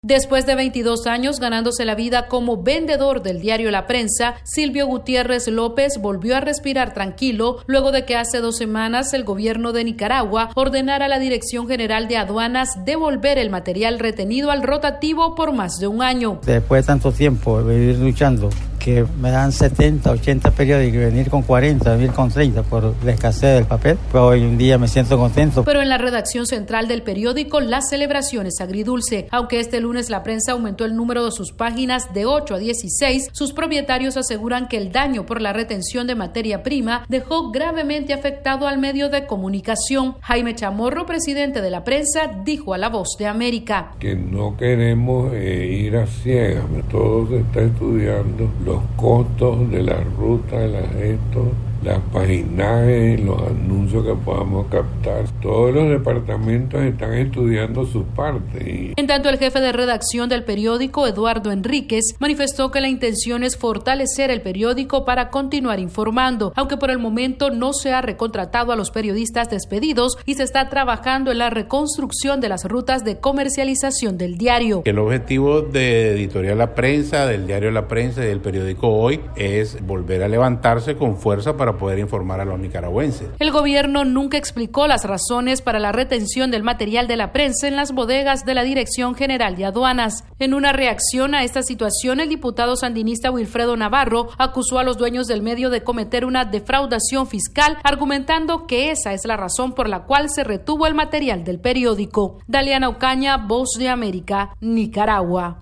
Después de 22 años ganándose la vida como vendedor del diario La Prensa, Silvio Gutiérrez López volvió a respirar tranquilo luego de que hace 2 semanas el gobierno de Nicaragua ordenara a la Dirección General de Aduanas devolver el material retenido al rotativo por más de un año. Después de tanto tiempo de vivir luchando, que me dan 70, 80 periódicos y venir con 40, venir con 30 por la escasez del papel, pues hoy un día me siento contento. Pero en la redacción central del periódico la celebración es agridulce. Aunque este lunes La Prensa aumentó el número de sus páginas de 8 a 16, sus propietarios aseguran que el daño por la retención de materia prima dejó gravemente afectado al medio de comunicación. Jaime Chamorro, presidente de La Prensa, dijo a La Voz de América que no queremos ir a ciegas, todo se está estudiando, los costos de la ruta, las paginajes, los anuncios que podamos captar. Todos los departamentos están estudiando sus partes. En tanto, el jefe de redacción del periódico, Eduardo Enríquez, manifestó que la intención es fortalecer el periódico para continuar informando, aunque por el momento no se ha recontratado a los periodistas despedidos y se está trabajando en la reconstrucción de las rutas de comercialización del diario. El objetivo de Editorial La Prensa, del diario La Prensa y del periódico Hoy es volver a levantarse con fuerza para poder informar a los nicaragüenses. El gobierno nunca explicó las razones para la retención del material de La Prensa en las bodegas de la Dirección General de Aduanas. En una reacción a esta situación, el diputado sandinista Wilfredo Navarro acusó a los dueños del medio de cometer una defraudación fiscal, argumentando que esa es la razón por la cual se retuvo el material del periódico. Daliana Ocaña, Voz de América, Nicaragua.